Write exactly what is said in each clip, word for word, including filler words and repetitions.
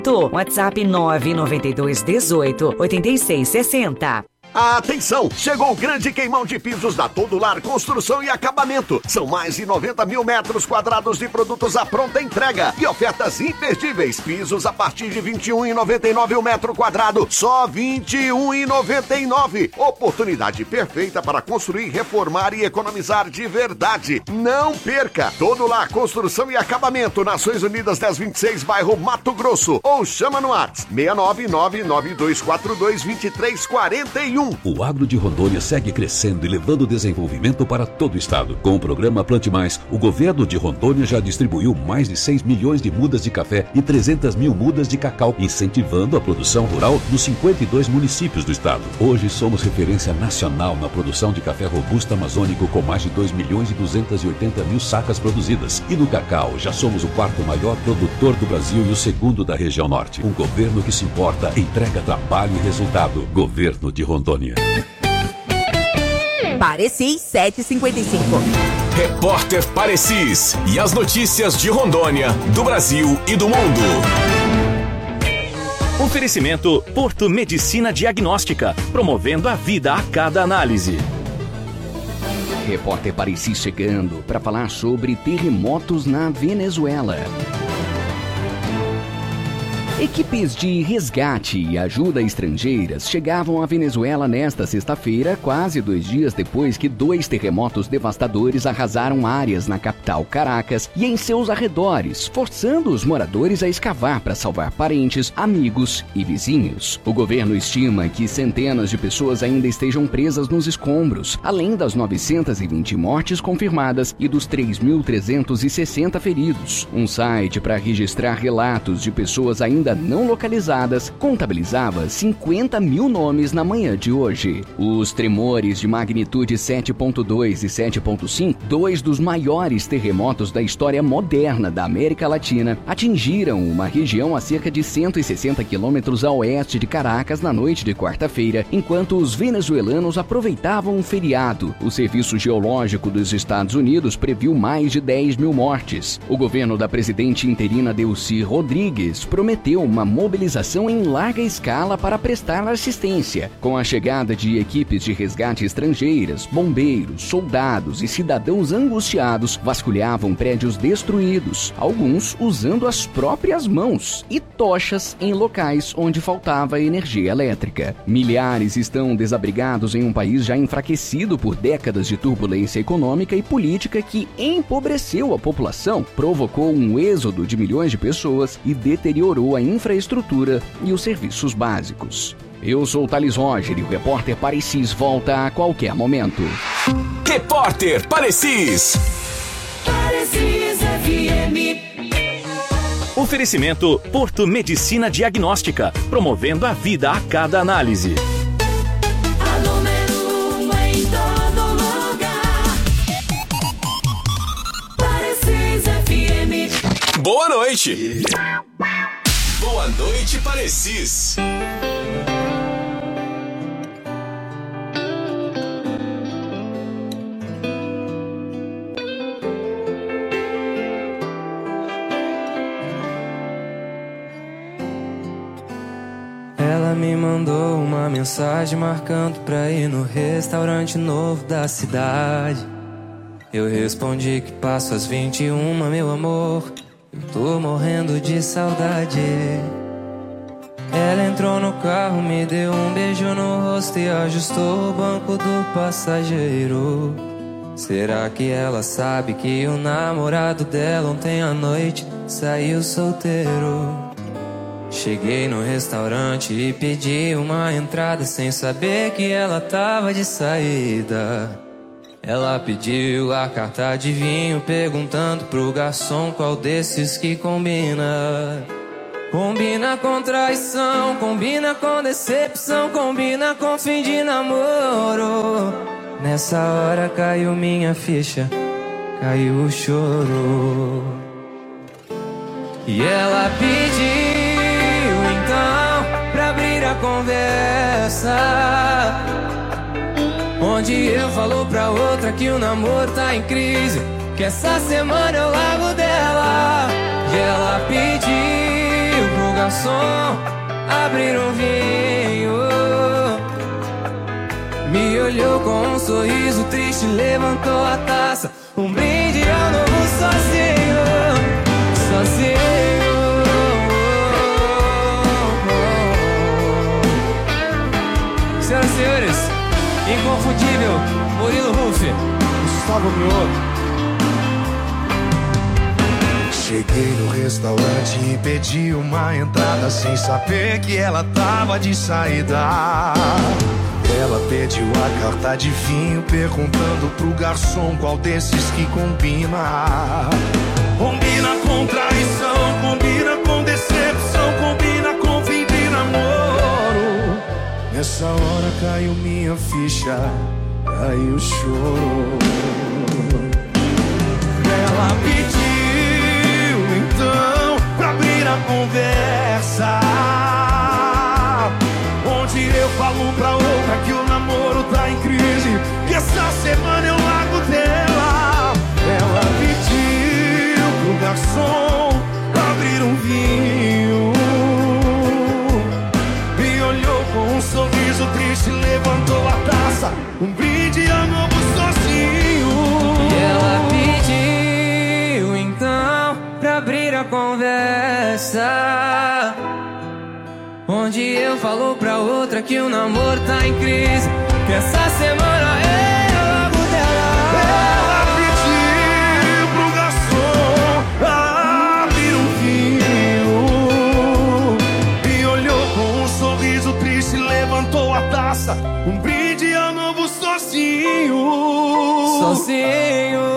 WhatsApp nove nove dois dezoito, oitenta e seis sessenta. Atenção! Chegou o grande queimão de pisos da Todo Lar Construção e Acabamento. São mais de noventa mil metros quadrados de produtos à pronta entrega e ofertas imperdíveis. Pisos a partir de vinte e um reais e noventa e nove centavos o metro quadrado. Só vinte e um reais e noventa e nove centavos. Oportunidade perfeita para construir, reformar e economizar de verdade. Não perca! Todo Lar Construção e Acabamento, Nações Unidas dez vinte e seis, bairro Mato Grosso. Ou chama no WhatsApp seis nove nove nove dois quatro dois dois três quatro um. O agro de Rondônia segue crescendo e levando desenvolvimento para todo o estado. Com o programa Plante Mais, o governo de Rondônia já distribuiu mais de seis milhões de mudas de café e trezentas mil mudas de cacau, incentivando a produção rural nos cinquenta e dois municípios do estado. Hoje somos referência nacional na produção de café robusto amazônico com mais de dois milhões e duzentas e oitenta mil sacas produzidas. E no cacau, já somos o quarto maior produtor do Brasil e o segundo da região norte. Um governo que se importa, entrega trabalho e resultado. Governo de Rondônia. Parecis sete e cinquenta e cinco. Repórter Parecis e as notícias de Rondônia, do Brasil e do mundo. Oferecimento Porto Medicina Diagnóstica, promovendo a vida a cada análise. Repórter Parecis chegando para falar sobre terremotos na Venezuela. Equipes de resgate e ajuda estrangeiras chegavam à Venezuela nesta sexta-feira, quase dois dias depois que dois terremotos devastadores arrasaram áreas na capital Caracas e em seus arredores, forçando os moradores a escavar para salvar parentes, amigos e vizinhos. O governo estima que centenas de pessoas ainda estejam presas nos escombros, além das novecentas e vinte mortes confirmadas e dos três mil trezentos e sessenta feridos. Um site para registrar relatos de pessoas ainda não localizadas contabilizava cinquenta mil nomes na manhã de hoje. Os tremores de magnitude sete ponto dois e sete ponto cinco, dois dos maiores terremotos da história moderna da América Latina, atingiram uma região a cerca de cento e sessenta quilômetros a oeste de Caracas na noite de quarta-feira, enquanto os venezuelanos aproveitavam um feriado. O Serviço Geológico dos Estados Unidos previu mais de dez mil mortes. O governo da presidente interina Delcy Rodrigues prometeu uma mobilização em larga escala para prestar assistência. Com a chegada de equipes de resgate estrangeiras, bombeiros, soldados e cidadãos angustiados vasculhavam prédios destruídos, alguns usando as próprias mãos e tochas em locais onde faltava energia elétrica. Milhares estão desabrigados em um país já enfraquecido por décadas de turbulência econômica e política que empobreceu a população, provocou um êxodo de milhões de pessoas e deteriorou a infraestrutura e os serviços básicos. Eu sou o Thales Roger e o Repórter Parecis volta a qualquer momento. Repórter Parecis. Parecis F M. Oferecimento Porto Medicina Diagnóstica, promovendo a vida a cada análise. A número um em todo lugar. Parecis F M. Boa noite. Boa noite, Parecis. Ela me mandou uma mensagem marcando pra ir no restaurante novo da cidade. Eu respondi que passo às vinte e uma, meu amor. Eu tô morrendo de saudade. Ela entrou no carro, me deu um beijo no rosto e ajustou o banco do passageiro. Será que ela sabe que o namorado dela ontem à noite saiu solteiro? Cheguei no restaurante e pedi uma entrada sem saber que ela tava de saída. Ela pediu a carta de vinho, perguntando pro garçom qual desses que combina. Combina com traição, combina com decepção, combina com fim de namoro. Nessa hora caiu minha ficha, caiu o choro. E ela pediu então pra abrir a conversa, onde eu falo pra outra que o namoro tá em crise, que essa semana eu largo dela. E ela pediu pro garçom abrir um vinho. Me olhou com um sorriso triste, levantou a taça. Um brinde ao novo sozinho, sozinho. Senhoras e senhores, inconfundível Murilo Huff, Gustavo Mioto. Cheguei no restaurante e pedi uma entrada sem saber que ela tava de saída. Ela pediu a carta de vinho, perguntando pro garçom qual desses que combina. Combina com traição, combina com decepção, combina com fim de namoro. Nessa hora caiu minha ficha, caiu o choro. Ela pediu então pra abrir a conversa, onde eu falo pra outra que o namoro tá em crise, que essa semana eu largo dela. Ela pediu pro garçom abrir um vinho, me olhou com um sorriso triste, levantou a taça, um brinde ao novo sozinho. E ela pediu então pra abrir a conversa, onde eu falo pra outra que o namoro tá em crise, que essa semana é logo dela. Ela pediu pro garçom abrir um vinho, me olhou com um sorriso triste, levantou a taça, um brinde ao novo sozinho. Sozinho.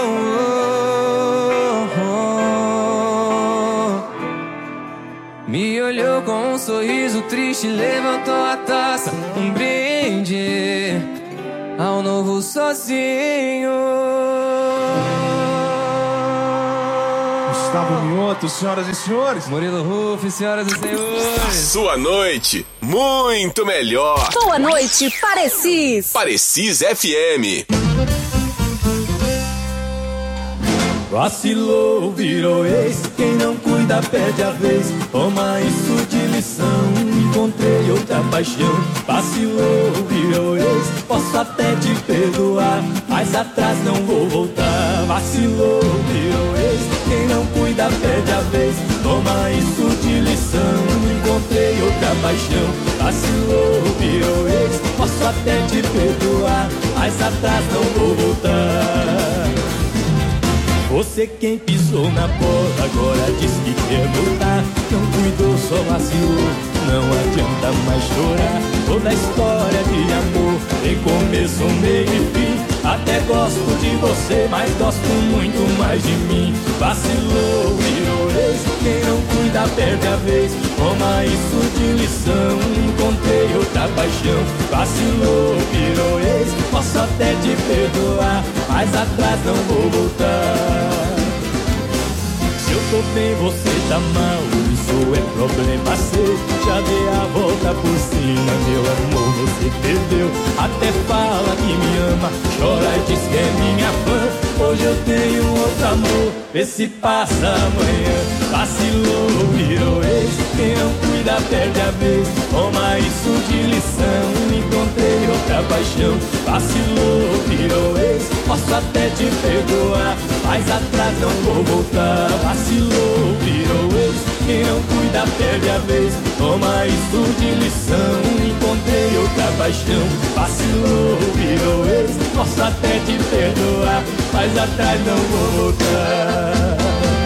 Me olhou com um sorriso triste, levantou a taça, um brinde ao novo sozinho. Gustavo Mioto, senhoras e senhores. Murilo Huff, senhoras e senhores. Sua noite muito melhor. Boa noite, Parecis. Parecis F M. Vacilou, virou ex, quem não cuida perde a vez. Toma isso de lição, encontrei outra paixão. Vacilou, virou ex, posso até te perdoar, mas atrás não vou voltar. Vacilou, virou ex, quem não cuida perde a vez. Toma isso de lição, encontrei outra paixão. Vacilou, virou ex, posso até te perdoar, mas atrás não vou voltar. Você quem pisou na bola agora diz que quer voltar. Não cuidou, só vacilou, não adianta mais chorar. Toda história de amor tem começo, meio e fim. Até gosto de você, mas gosto muito mais de mim. Vacilou, virou ex, quem não cuida perde a vez. Toma isso de lição, encontrei outra paixão. Vacilou, virou ex, posso até te perdoar, mas atrás não vou voltar. Se eu tô bem, você tá mal, isso é problema seu. Já dei a volta por cima, meu amor, você perdeu. Até fala que me ama, chora e diz que é minha fã. Hoje eu tenho outro amor, vê se passa amanhã. Vacilou, virou ex, quem não cuida perde a vez. Toma isso de lição, encontrei outra paixão. Vacilou, virou ex, posso até te perdoar, mas atrás não vou voltar. Vacilou, virou ex, quem não cuida perde a vez. Toma isso de lição, encontrei outra paixão. Vacilou, virou ex, posso até te perdoar, mas atrás não vou voltar.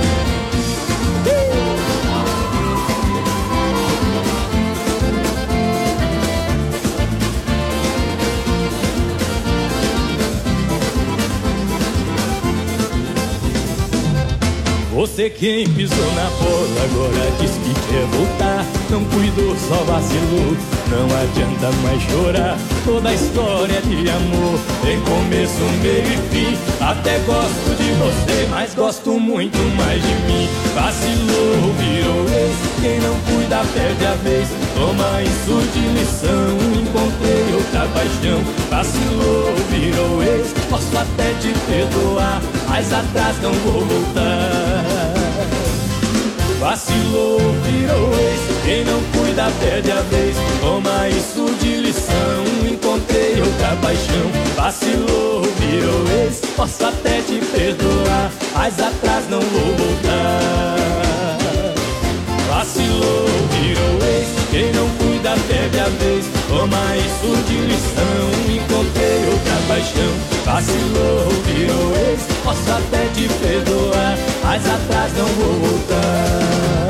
Você quem pisou na bola agora diz que quer voltar. Não cuidou, só vacilou, não adianta mais chorar. Toda história de amor tem começo, meio e fim. Até gosto de você, mas gosto muito mais de mim. Vacilou, virou ex, quem não cuida perde a vez. Toma isso de lição, encontrei outra paixão. Vacilou, virou ex, posso até te perdoar, mas atrás não vou voltar. Vacilou, virou ex, quem não cuida perde a vez. Toma isso de lição, encontrei outra paixão. Vacilou, virou ex, posso até te perdoar, mas atrás não vou voltar. Vacilou, virou ex, quem não cuida perde a vez. Toma isso de lição, encontrei outra paixão. Vacilou, virou ex, posso até te perdoar, mas atrás não vou voltar.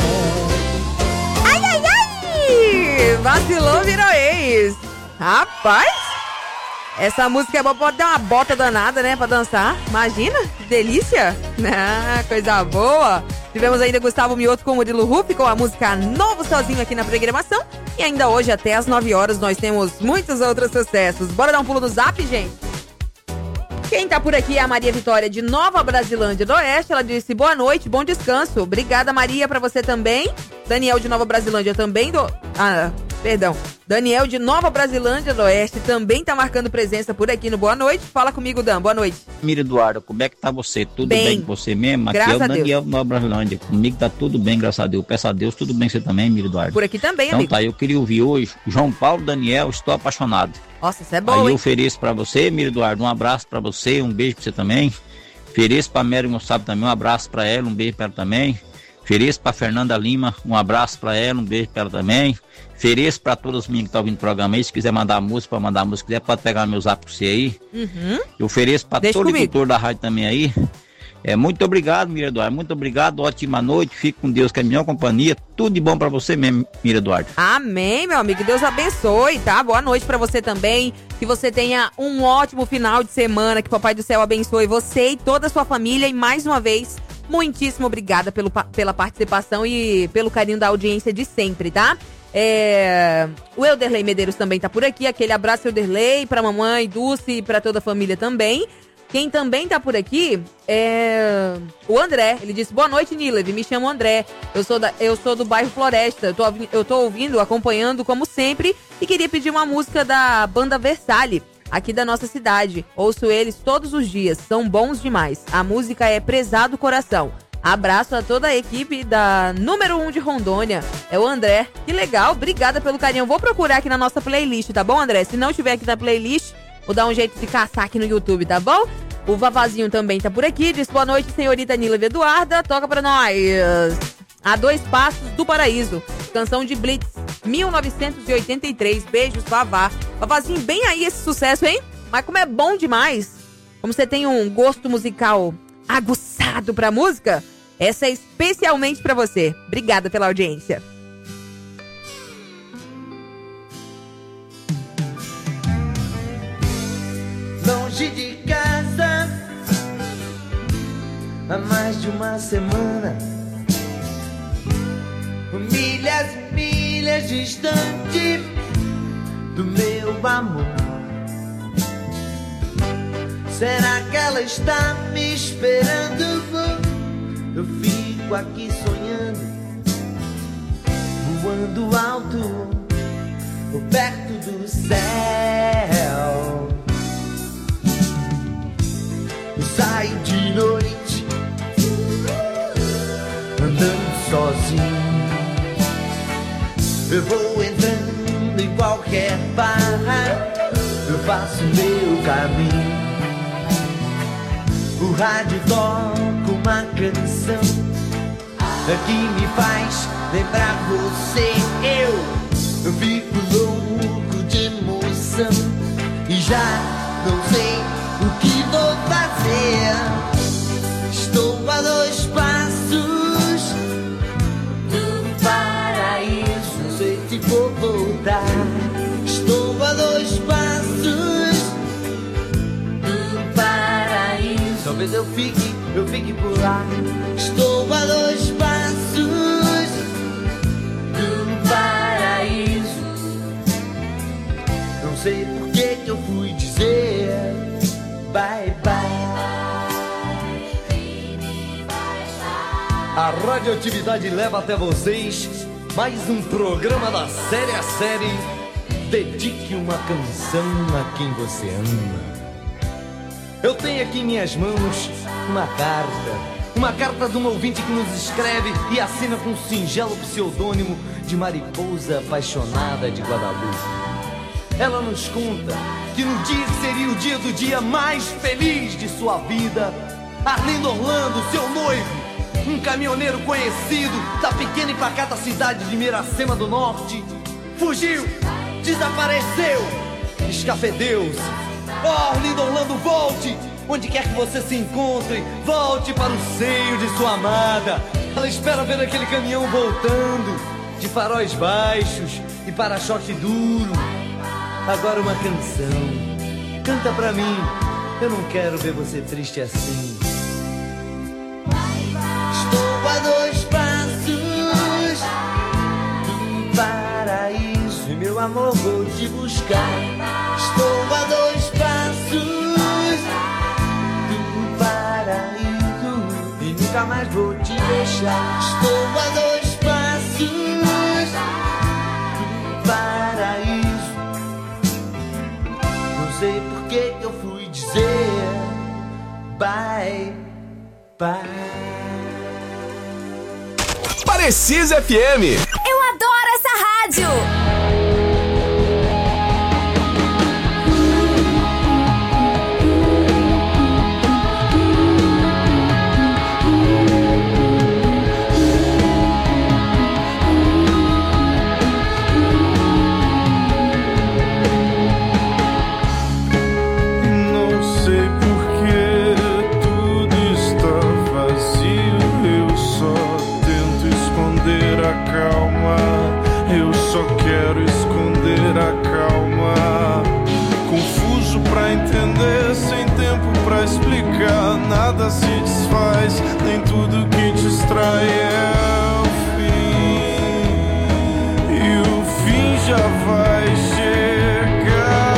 Ai, ai, ai! Vacilou, virou ex. Rapaz, essa música é boa, pode dar uma bota danada, né, pra dançar. Imagina, que delícia. Ah, coisa boa. Tivemos ainda Gustavo Mioto com Murilo Ruff com a música Novo Sozinho aqui na programação. E ainda hoje, até às nove horas, nós temos muitos outros sucessos. Bora dar um pulo no zap, gente? Quem tá por aqui é a Maria Vitória de Nova Brasilândia do Oeste. Ela disse boa noite, bom descanso. Obrigada, Maria, pra você também. Daniel de Nova Brasilândia também do... Ah, perdão. Daniel de Nova Brasilândia do Oeste também tá marcando presença por aqui no Boa Noite. Fala comigo, Dan. Boa noite. Mira, Eduardo, como é que tá você? Tudo bem, bem com você mesmo? Aqui graças é o Daniel de Nova Brasilândia. Comigo tá tudo bem, graças a Deus. Peço a Deus, tudo bem com você também, Mira, Eduardo? Por aqui também, então, amigo. Então tá, eu queria ouvir hoje João Paulo Daniel, Estou Apaixonado. Nossa, isso é bom, Aí hein? eu ofereço pra você, Mira, Eduardo, um abraço pra você, um beijo pra você também. Ofereço pra Mary Moçado também, um abraço pra ela, um beijo pra ela também. Ofereço pra Fernanda Lima, um abraço pra ela, um beijo pra ela também. Ofereço pra todos os meninos que estão ouvindo o programa aí, se quiser mandar música, pra mandar música, quiser, pode pegar meu zap pra você aí. Uhum. Eu ofereço pra Deixa todo comigo. editor da rádio também aí. É, muito obrigado, Mira Eduardo, muito obrigado, ótima noite, fique com Deus, que é a melhor companhia, tudo de bom pra você mesmo, Mira Eduardo. Amém, meu amigo, Deus abençoe, tá? Boa noite pra você também, que você tenha um ótimo final de semana, que o Papai do Céu abençoe você e toda a sua família, e mais uma vez, muitíssimo obrigada pelo, pela participação e pelo carinho da audiência de sempre, tá? É... O Elderley Medeiros também tá por aqui, aquele abraço, Elderley, pra mamãe, Dulce e pra toda a família também. Quem também tá por aqui é o André. Ele disse, boa noite, Nilev, me chamo André. Eu sou, da, eu sou do bairro Floresta. Eu tô, eu tô ouvindo, acompanhando como sempre. E queria pedir uma música da banda Versalhes, aqui da nossa cidade. Ouço eles todos os dias, são bons demais. A música é Prezado Coração. Abraço a toda a equipe da número um de Rondônia. É o André. Que legal, obrigada pelo carinho. Eu vou procurar aqui na nossa playlist, tá bom, André? Se não tiver aqui na playlist, vou dar um jeito de caçar aqui no YouTube, tá bom? O Vavazinho também tá por aqui. Diz boa noite, senhorita Nilev Eduarda. Toca pra nós. A Dois Passos do Paraíso. Canção de Blitz, mil novecentos e oitenta e três. Beijos, Vavá. Vavazinho, bem aí esse sucesso, hein? Mas como é bom demais. Como você tem um gosto musical aguçado pra música, essa é especialmente pra você. Obrigada pela audiência. Longe de casa há mais de uma semana, milhas e milhas distante do meu amor. Será que ela está me esperando? Eu fico aqui sonhando, voando alto, perto do céu. Eu saio de noite, andando sozinho. Eu vou entrando em qualquer barra, eu faço meu caminho. O rádio toca uma canção que me faz lembrar você. Eu, eu fico louco de emoção e já não sei o que vou fazer. Estou a dois passos do paraíso, não sei se vou voltar. Estou a dois passos do paraíso, talvez eu fique, eu fique por lá. Estou a dois passos do paraíso, não sei por que que eu fui dizer bye bye. A Radioatividade leva até vocês mais um programa da série a série Dedique uma Canção a Quem Você Ama. Eu tenho aqui em minhas mãos uma carta, Uma carta de um ouvinte que nos escreve e assina com um singelo pseudônimo de Mariposa Apaixonada de Guadalupe. Ela nos conta que no dia que seria o dia do dia mais feliz de sua vida, Arlindo Orlando, seu noivo, um caminhoneiro conhecido da pequena e pacata cidade de Miracema do Norte, fugiu, desapareceu, escafedeu-se. Oh, Arlindo Orlando, volte! Onde quer que você se encontre, volte para o seio de sua amada. Ela espera ver aquele caminhão voltando, de faróis baixos e para-choque duro. Agora uma canção, canta pra mim, eu não quero ver você triste assim. Estou a dois passos do paraíso e meu amor vou te buscar. Estou a dois passos do paraíso e nunca mais vou te deixar. Estou a dois passos do paraíso. Não sei por que eu fui dizer bye, bye. Parecis F M. Eu adoro essa rádio. Quero esconder a calma, confuso pra entender, sem tempo pra explicar. Nada se desfaz, nem tudo que distrai é o fim, e o fim já vai chegar.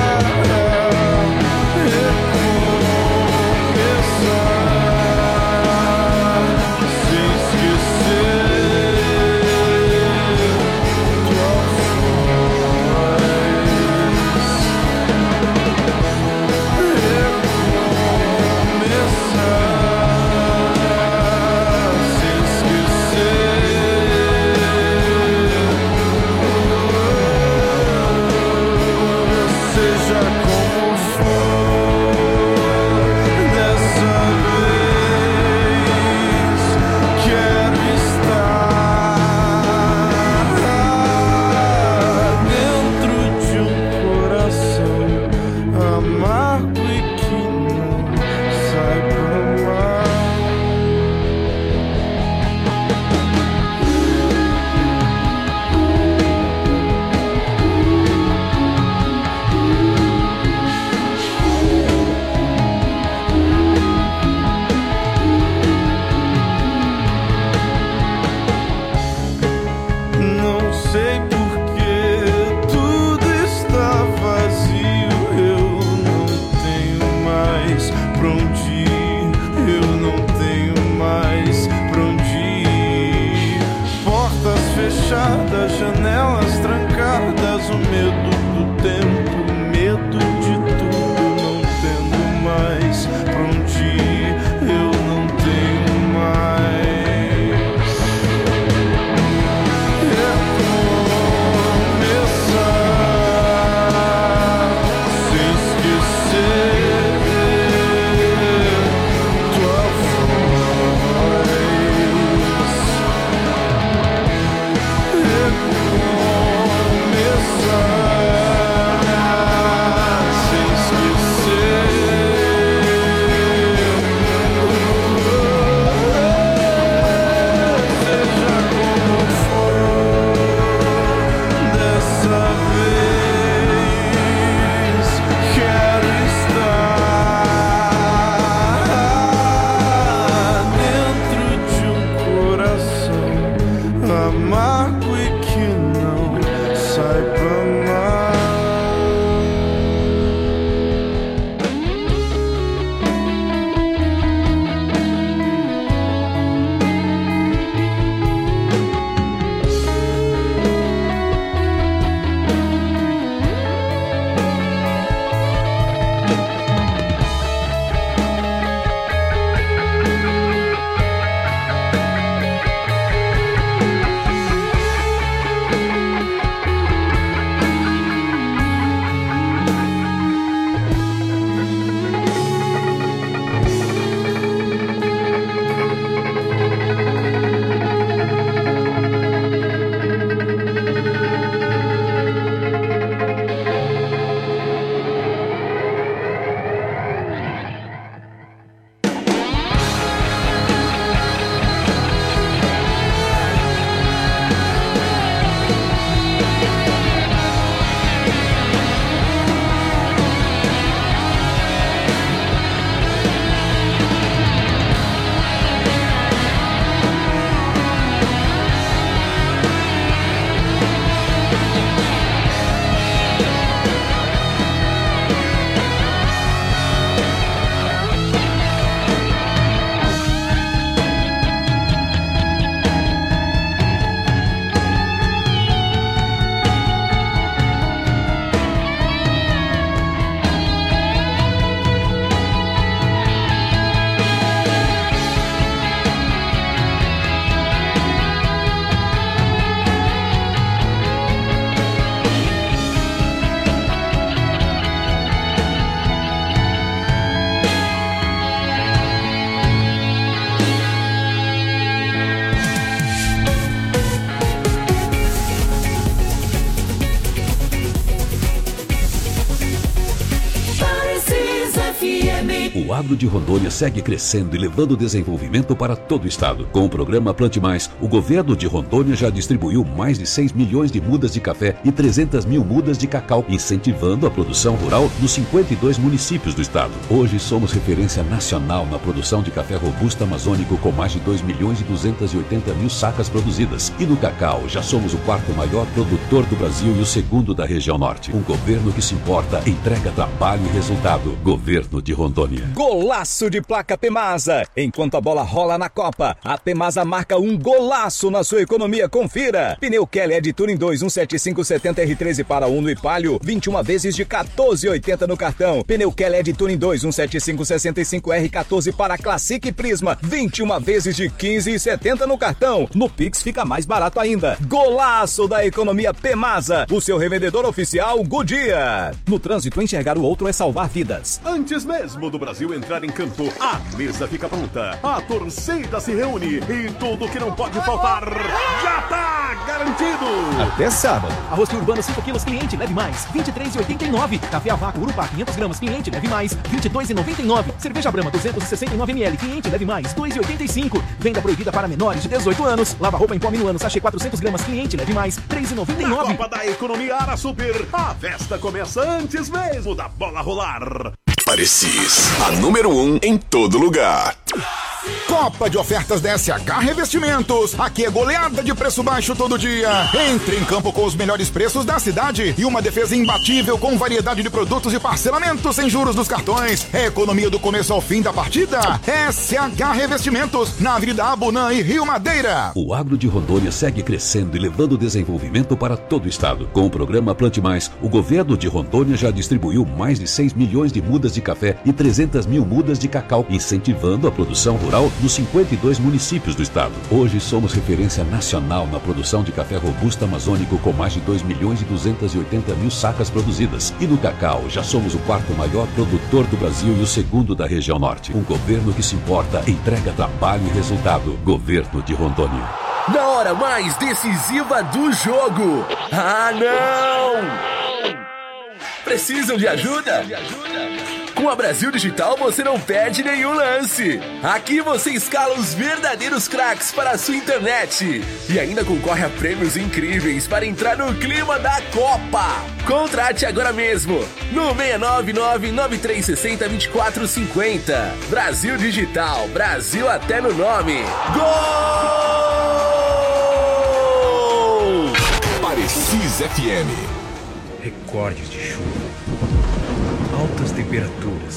Janelas trancadas, o medo do tempo, o medo de tudo, não tendo mais pra onde ir, eu não tenho mais. Recomeçar, sem esquecer tua voz. Recomeçar. O agro de Rondônia segue crescendo e levando desenvolvimento para todo o estado. Com o programa Plante Mais, o governo de Rondônia já distribuiu mais de seis milhões de mudas de café e trezentas mil mudas de cacau, incentivando a produção rural nos cinquenta e dois municípios do estado. Hoje somos referência nacional na produção de café robusto amazônico com mais de dois milhões e duzentas e oitenta mil sacas produzidas. E no cacau, já somos o quarto maior produtor do Brasil e o segundo da região norte. Um governo que se importa, entrega trabalho e resultado. Governo de Rondônia. Golaço de placa Pemasa. Enquanto a bola rola na Copa, a Pemasa marca um golaço na sua economia. Confira. Pneu Kelly Ed Touring dois um sete cinco setenta R treze para Uno e Palio, vinte e uma vezes de quatorze e oitenta no cartão. Pneu Kelly Ed Touring dois um sete cinco sessenta e cinco R quatorze para Classic e Prisma, vinte e uma vezes de quinze e setenta no cartão. No Pix fica mais barato ainda. Golaço da economia Pemasa, o seu revendedor oficial Goodyear. No trânsito, enxergar o outro é salvar vidas. Antes mesmo do Brasil entrar em campo, a mesa fica pronta, a torcida se reúne e tudo que não pode faltar já tá garantido. Até sábado. Arroz urbano cinco quilos, cliente, leve mais, vinte e três reais e oitenta e nove centavos. Café a vácuo Urupá quinhentos gramas, cliente, leve mais, vinte e dois reais e noventa e nove centavos. Cerveja Brahma duzentos e sessenta e nove mililitros, cliente, leve mais, dois reais e oitenta e cinco centavos. Venda proibida para menores de dezoito anos. Lava roupa em pó Minuano, sachê quatrocentas gramas, cliente, leve mais, três reais e noventa e nove centavos. Na Copa da Economia Ara Super, a festa começa antes mesmo da bola rolar. Parecis, a número um em todo lugar. Copa de ofertas da S H Revestimentos. Aqui é goleada de preço baixo todo dia. Entre em campo com os melhores preços da cidade e uma defesa imbatível com variedade de produtos e parcelamentos sem juros dos cartões. É economia do começo ao fim da partida. S H Revestimentos, na Avenida Abunã e Rio Madeira. O agro de Rondônia segue crescendo e levando desenvolvimento para todo o estado. Com o programa Plante Mais, o governo de Rondônia já distribuiu mais de seis milhões de mudas de café e trezentas mil mudas de cacau, incentivando a produção rural nos cinquenta e dois municípios do estado. Hoje somos referência nacional na produção de café robusto amazônico com mais de dois milhões e duzentas e oitenta mil sacas produzidas. E no cacau, já somos o quarto maior produtor do Brasil e o segundo da região norte. Um governo que se importa, entrega trabalho e resultado. Governo de Rondônia. Na hora mais decisiva do jogo. Ah, não! Precisam de ajuda? Com a Brasil Digital você não perde nenhum lance. Aqui você escala os verdadeiros craques para a sua internet. E ainda concorre a prêmios incríveis para entrar no clima da Copa. Contrate agora mesmo no seis nove nove, nove três seis zero, dois quatro cinco zero. Brasil Digital, Brasil até no nome. Gol! Parecis F M. Recordes de chuva, altas temperaturas,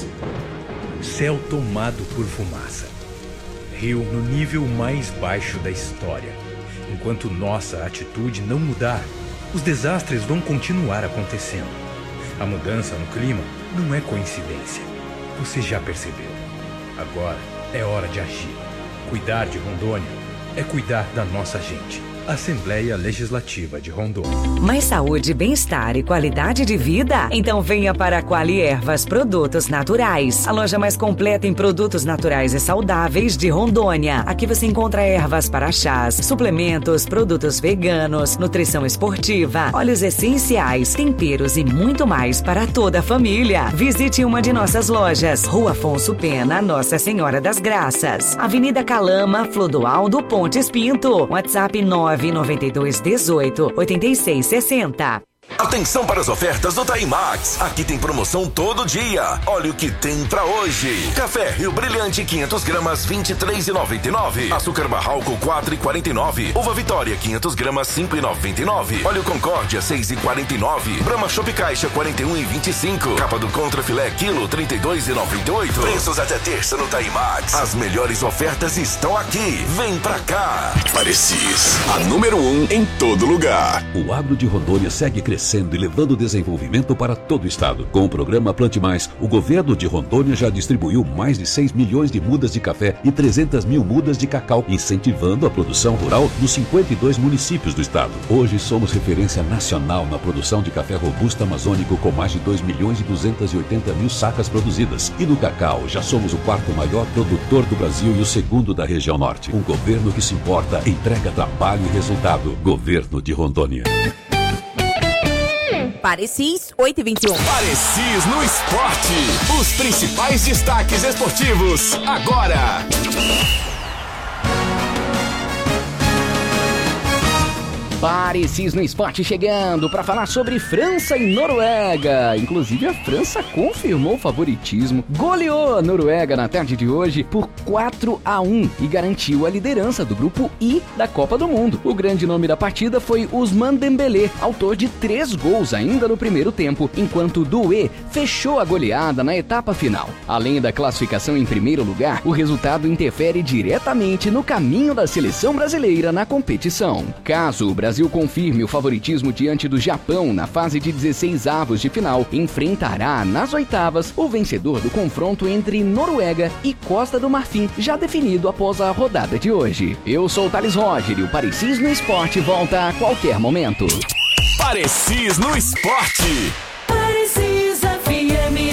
céu tomado por fumaça, rio no nível mais baixo da história. Enquanto nossa atitude não mudar, os desastres vão continuar acontecendo. A mudança no clima não é coincidência. Você já percebeu. Agora é hora de agir. Cuidar de Rondônia é cuidar da nossa gente. Assembleia Legislativa de Rondônia. Mais saúde, bem-estar e qualidade de vida? Então venha para a Quali Ervas Produtos Naturais, a loja mais completa em produtos naturais e saudáveis de Rondônia. Aqui você encontra ervas para chás, suplementos, produtos veganos, nutrição esportiva, óleos essenciais, temperos e muito mais para toda a família. Visite uma de nossas lojas. Rua Afonso Pena, Nossa Senhora das Graças. Avenida Calama, Flodoaldo Pontes Pinto. WhatsApp nove nove dois dezoito, oitenta e seis sessenta. Atenção para as ofertas do Taimax. Aqui tem promoção todo dia. Olha o que tem pra hoje. Café Rio Brilhante quinhentas gramas, vinte e três reais e noventa e nove centavos. Açúcar Barralco quatro reais e quarenta e nove centavos. Uva Vitória quinhentas gramas, cinco reais e noventa e nove centavos. Óleo Concórdia seis reais e quarenta e nove centavos. Brahma Chopp Caixa quarenta e um reais e vinte e cinco centavos. Capa do Contra Filé quilo trinta e dois reais e noventa e oito centavos. Preços até terça no Taimax. As melhores ofertas estão aqui. Vem pra cá. Parecis, a número um em todo lugar. O agro de Rondônia segue crescendo e levando desenvolvimento para todo o estado. Com o programa Plante Mais, o governo de Rondônia já distribuiu mais de seis milhões de mudas de café e trezentas mil mudas de cacau, incentivando a produção rural nos cinquenta e dois municípios do estado. Hoje somos referência nacional na produção de café robusto amazônico com mais de dois milhões e duzentas e oitenta mil sacas produzidas. E no cacau, já somos o quarto maior produtor do Brasil e o segundo da região norte. Um governo que se importa, entrega trabalho e resultado. Governo de Rondônia. Parecis, oito e vinte e um. Parecis no esporte. Os principais destaques esportivos, agora. Parecis no esporte chegando para falar sobre França e Noruega. Inclusive a França confirmou o favoritismo, goleou a Noruega na tarde de hoje por quatro a um e garantiu a liderança do grupo I da Copa do Mundo. O grande nome da partida foi Ousmane Dembélé, autor de três gols ainda no primeiro tempo, enquanto Doué fechou a goleada na etapa final. Além da classificação em primeiro lugar, o resultado interfere diretamente no caminho da seleção brasileira na competição. Caso o Brasil Brasil confirme o favoritismo diante do Japão na fase de dezesseis avos de final, enfrentará nas oitavas o vencedor do confronto entre Noruega e Costa do Marfim, já definido após a rodada de hoje. Eu sou o Thales Roger e o Parecis no Esporte volta a qualquer momento. Parecis no Esporte. Parecis F M.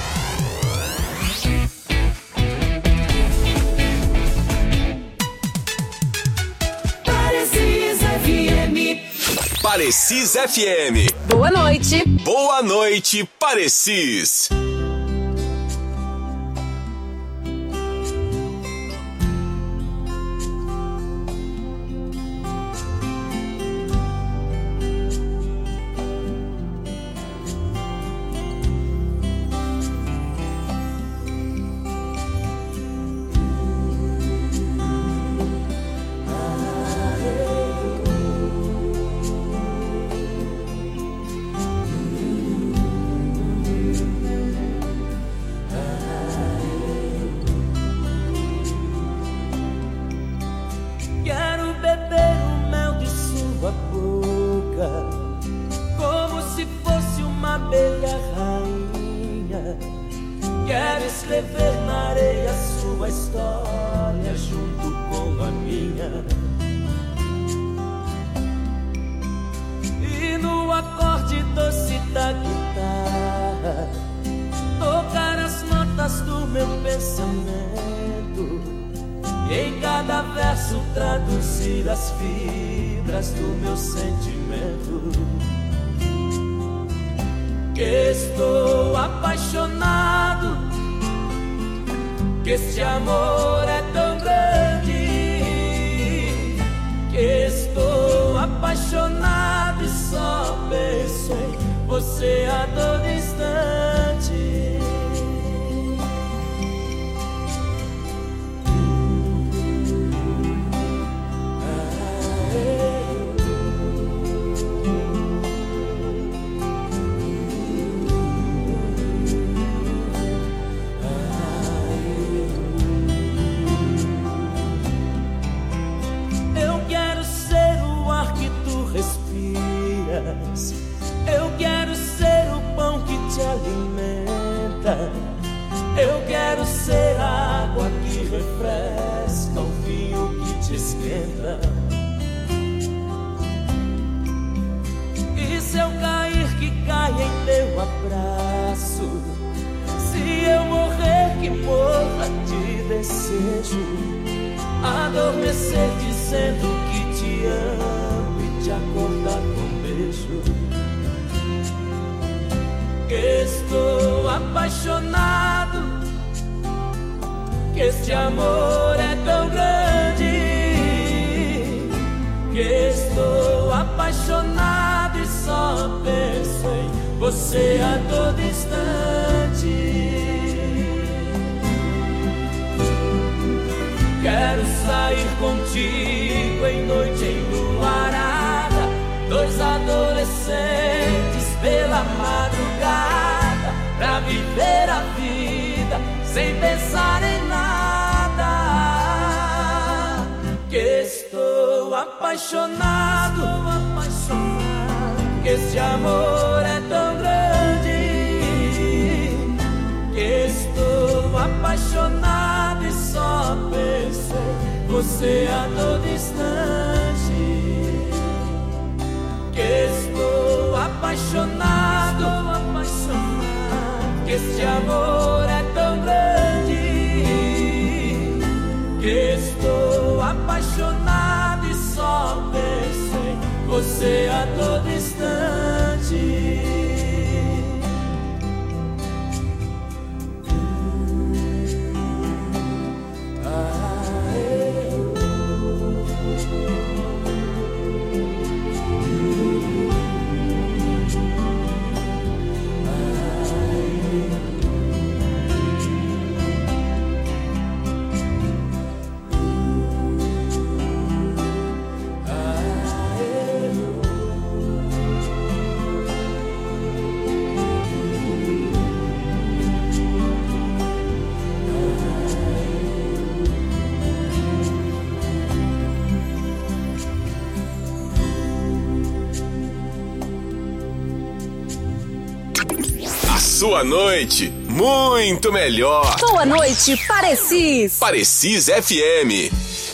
Parecis F M. Boa noite. Boa noite, Parecis. Você a todo instante. sua noite muito melhor. Boa noite, Parecis. Parecis F M.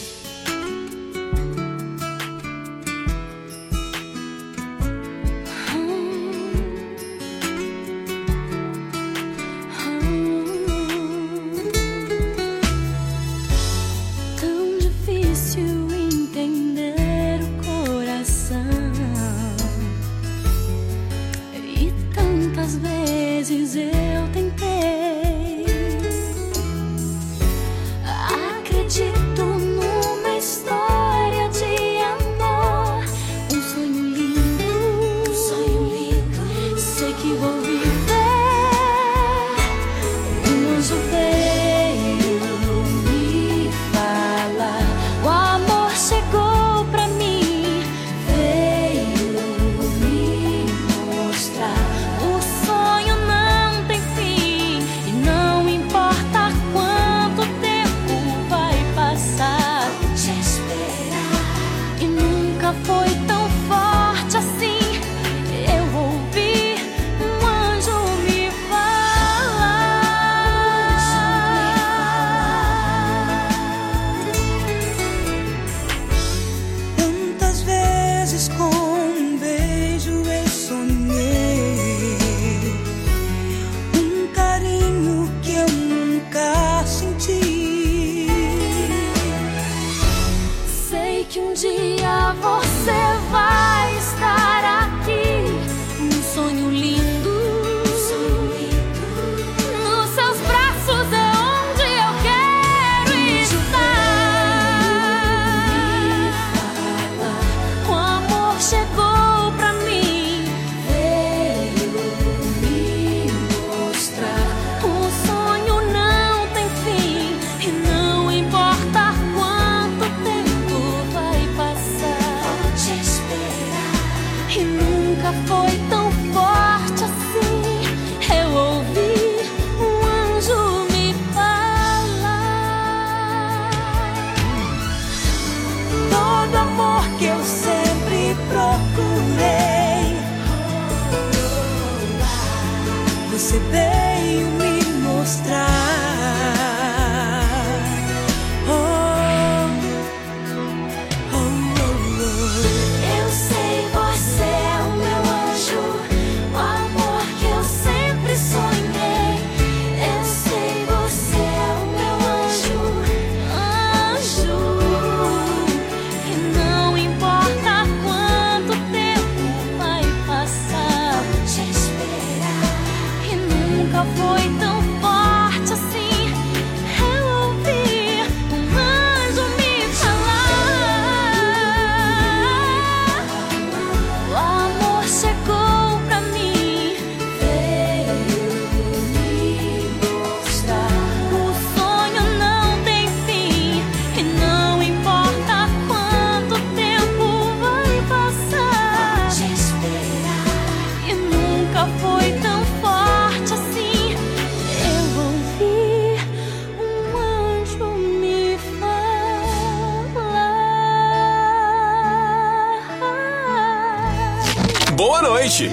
Boa noite.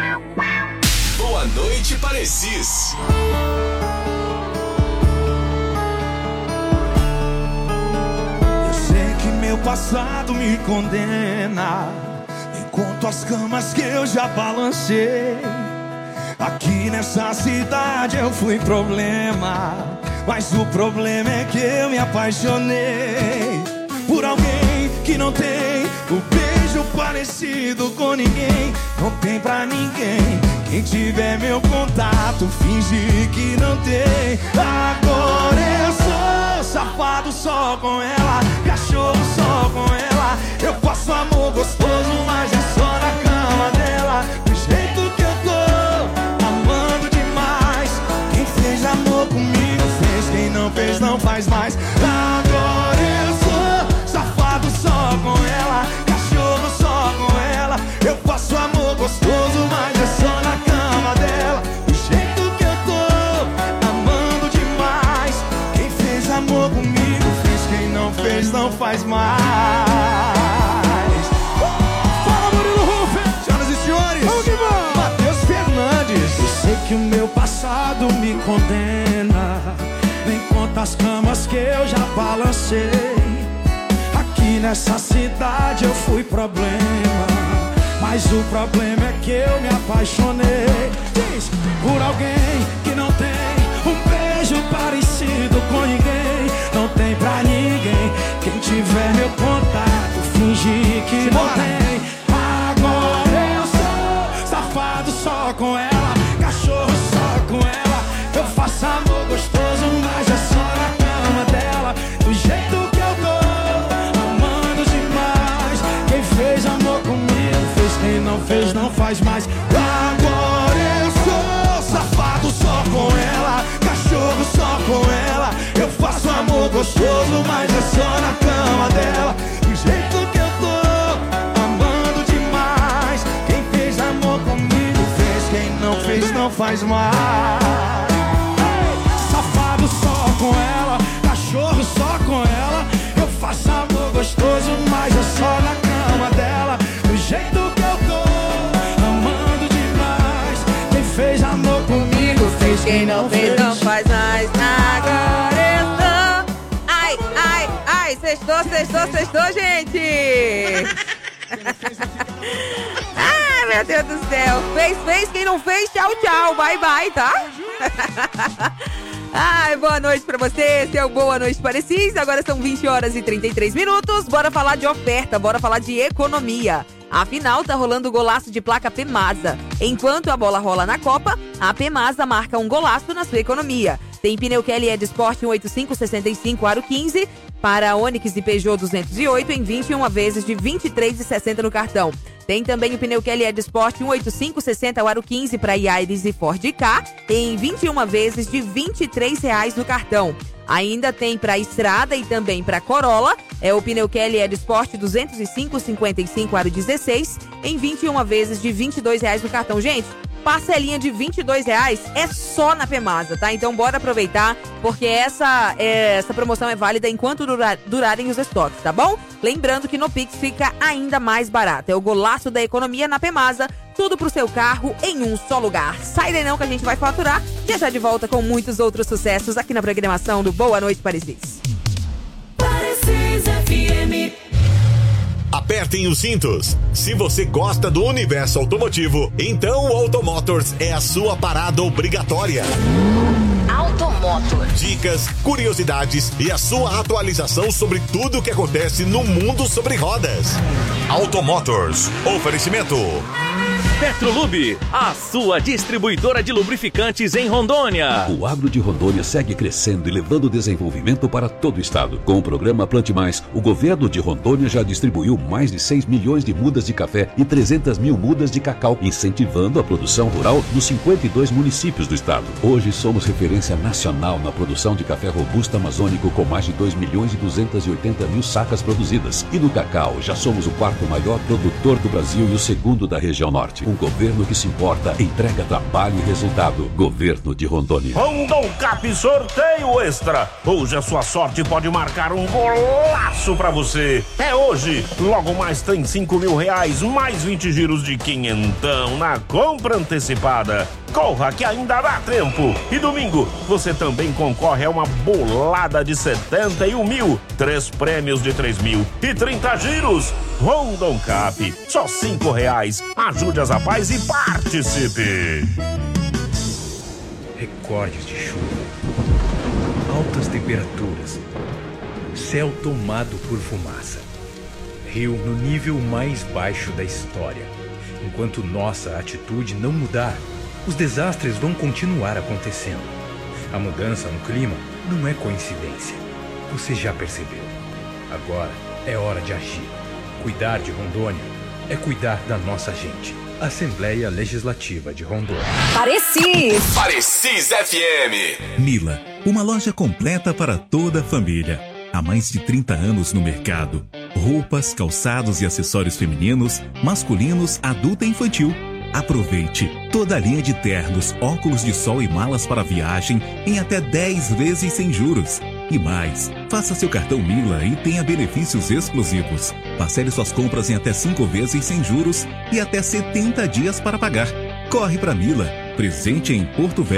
Boa noite, Parecis. Eu sei que meu passado me condena, enquanto as camas que eu já balancei. Aqui nessa cidade eu fui problema, mas o problema é que eu me apaixonei por alguém que não tem o beijo parecido com ninguém. Não tem pra ninguém. Quem tiver meu contato, finge que não tem. Agora eu sou safado só com ela, cachorro só com ela. Eu faço amor gostoso, mas é só na cama dela. Do jeito que eu tô, amando demais. Quem fez amor comigo fez, quem não fez não faz mais. Agora eu sou safado só com ela, cachorro só com ela. Eu faço amor gostoso, mas é só na cama dela. Do jeito que eu tô, amando demais. Quem fez amor comigo fez, quem não fez não faz mais. Fala, Murilo Rufo! Senhoras e senhores, vamos que vamos! Matheus Fernandes. Eu sei que o meu passado condena, nem quantas camas que eu já balancei. Aqui nessa cidade eu fui problema, mas o problema é que eu me apaixonei. Diz por alguém que não tem um beijo parecido com ninguém. Não tem pra ninguém. Quem tiver meu contato, fingir que não tem. Agora eu sou safado só com ela, cachorro só com ela. Eu faço amor gostoso, mas é só na cama dela. Do jeito que eu tô, amando demais. Quem fez amor comigo fez, quem não fez não faz mais. Agora eu sou safado só com ela, cachorro só com ela. Eu faço amor gostoso, mas é só na cama dela. Do jeito que eu tô, amando demais. Quem fez amor comigo fez, quem não fez não faz mais. Safado só com ela, cachorro só com ela. Eu faço amor gostoso, mas é só na cama dela. Do jeito que eu tô, amando demais. Quem fez amor comigo fez, Quem não fez não faz mais. Agora eu tô. Ai, ai, ai, sextou, sextou, sextou, gente. Ai, meu Deus do céu. Fez, fez, quem não fez, tchau, tchau. Bye, bye, tá? Ai, boa noite pra você, seu Boa Noite Parecis. Agora são vinte horas e trinta e três minutos. Bora falar de oferta, bora falar de economia. Afinal, tá rolando o golaço de placa Pemasa. Enquanto a bola rola na Copa, a Pemasa marca um golaço na sua economia. Tem pneu K L E de Sport um oito cinco seis cinco aro quinze para Onix e Peugeot duzentos e oito em vinte e uma vezes de vinte e três reais e sessenta centavos no cartão. Tem também o pneu K L E de Sport um oito cinco sessenta aro quinze para Yaris e Ford Ka em vinte e uma vezes de vinte e três reais no cartão. Ainda tem para Estrada e também para Corolla, é o pneu K L E de Sport duzentos e cinco cinquenta e cinco aro dezesseis em vinte e uma vezes de vinte e dois reais no cartão. Gente, parcelinha de vinte e dois reais é só na Pemasa, tá? Então bora aproveitar, porque essa, é, essa promoção é válida enquanto durar, durarem os estoques, tá bom? Lembrando que no Pix fica ainda mais barato. É o golaço da economia na Pemasa, tudo pro seu carro em um só lugar. Sai daí não que a gente vai faturar. Já já de volta com muitos outros sucessos aqui na programação do Boa Noite Parecis. Parecis F M. Apertem os cintos. Se você gosta do universo automotivo, então o Automotors é a sua parada obrigatória. Automotor. Dicas, curiosidades e a sua atualização sobre tudo o que acontece no mundo sobre rodas. Automotors. Oferecimento. Petrolube, a sua distribuidora de lubrificantes em Rondônia. O agro de Rondônia segue crescendo e levando desenvolvimento para todo o estado. Com o programa Plante Mais, o governo de Rondônia já distribuiu mais de seis milhões de mudas de café e trezentas mil mudas de cacau, incentivando a produção rural nos cinquenta e dois municípios do estado. Hoje somos referência nacional na produção de café robusto amazônico com mais de dois milhões e duzentas e oitenta mil sacas produzidas. E no cacau, já somos o quarto maior produtor do Brasil e o segundo da região norte. Um governo que se importa, entrega trabalho e resultado. Governo de Rondônia. Rondon Cap Sorteio Extra. Hoje a sua sorte pode marcar um golaço pra você. É hoje. Logo mais tem cinco mil reais, mais vinte giros de quinhentão na compra antecipada. Corra que ainda dá tempo. E domingo, você também concorre a uma bolada de setenta e um mil, três prêmios de três mil e trinta giros. Rondon Cap, só cinco reais. Ajude as rapazes e participe. Recordes de chuva, altas temperaturas, céu tomado por fumaça, rio no nível mais baixo da história. Enquanto nossa atitude não mudar, os desastres vão continuar acontecendo. A mudança no clima não é coincidência. Você já percebeu. Agora é hora de agir. Cuidar de Rondônia é cuidar da nossa gente. Assembleia Legislativa de Rondônia. Parecis. Parecis F M. Mila, uma loja completa para toda a família. Há mais de trinta anos no mercado. Roupas, calçados e acessórios femininos, masculinos, adulto e infantil. Aproveite toda a linha de ternos, óculos de sol e malas para viagem em até dez vezes sem juros. E mais, faça seu cartão Mila e tenha benefícios exclusivos. Parcele suas compras em até cinco vezes sem juros e até setenta dias para pagar. Corre para Mila, presente em Porto Velho,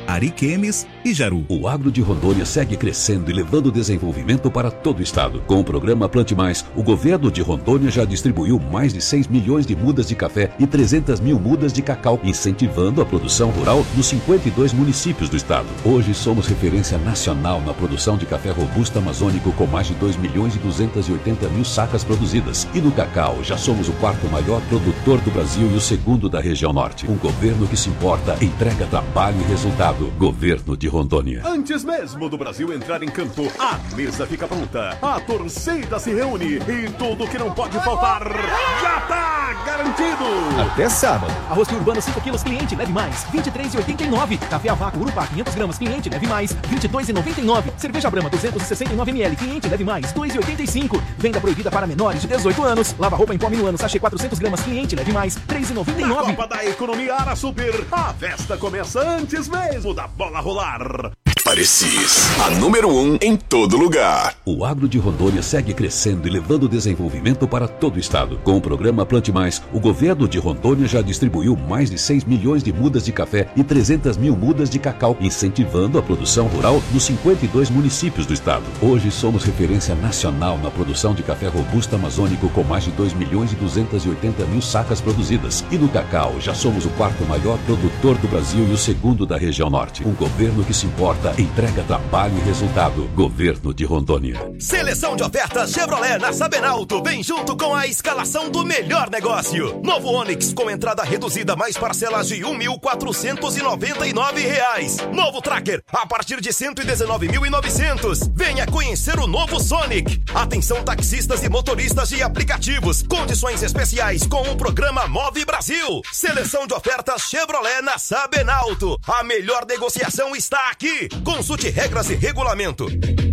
Ariquemes e Jaru. O agro de Rondônia segue crescendo e levando desenvolvimento para todo o estado. Com o programa Plante Mais, o governo de Rondônia já distribuiu mais de seis milhões de mudas de café e trezentas mil mudas de cacau, incentivando a produção rural nos cinquenta e dois municípios do estado. Hoje somos referência nacional na produção de café robusto amazônico com mais de dois milhões e duzentas e oitenta mil sacas produzidas. E no cacau, já somos o quarto maior produtor do Brasil e o segundo da região norte. Um governo que se importa, entrega trabalho e resultado. Governo de Rondônia. Antes mesmo do Brasil entrar em campo, a mesa fica pronta, a torcida se reúne e tudo que não pode faltar já tá garantido. Até sábado. Arroz urbano cinco quilos, cliente, leve mais, vinte e três reais e oitenta e nove centavos. Café a vácuo Urupá quinhentas gramas, cliente, leve mais, vinte e dois reais e noventa e nove centavos. Cerveja Brahma duzentos e sessenta e nove mililitros, cliente, leve mais, dois reais e oitenta e cinco centavos. Venda proibida para menores de dezoito anos. Lava roupa em pó Minuano, sachê quatrocentas gramas, cliente, leve mais, três reais e noventa e nove centavos. Na Copa da Economia Ara Super, a festa começa antes mesmo da bola rolar. Parecis, a número um em todo lugar. O agro de Rondônia segue crescendo e levando desenvolvimento para todo o estado. Com o programa Plante Mais, o governo de Rondônia já distribuiu mais de seis milhões de mudas de café e trezentas mil mudas de cacau, incentivando a produção rural nos cinquenta e dois municípios do estado. Hoje somos referência nacional na produção de café robusto amazônico com mais de dois milhões e duzentas e oitenta mil sacas produzidas. E no cacau, já somos o quarto maior produtor do Brasil e o segundo da região norte. Um governo que se importa, entrega trabalho e resultado. Governo de Rondônia. Seleção de ofertas Chevrolet na Sabenalto vem junto com a escalação do melhor negócio. Novo Onix com entrada reduzida mais parcelas de um mil quatrocentos e noventa e nove reais. Novo Tracker a partir de cento e dezenove mil e novecentos. Venha conhecer o novo Sonic. Atenção taxistas e motoristas de aplicativos. Condições especiais com o programa Move Brasil. Seleção de ofertas Chevrolet na Sabenalto. A melhor negociação está aqui. Consulte regras e regulamento.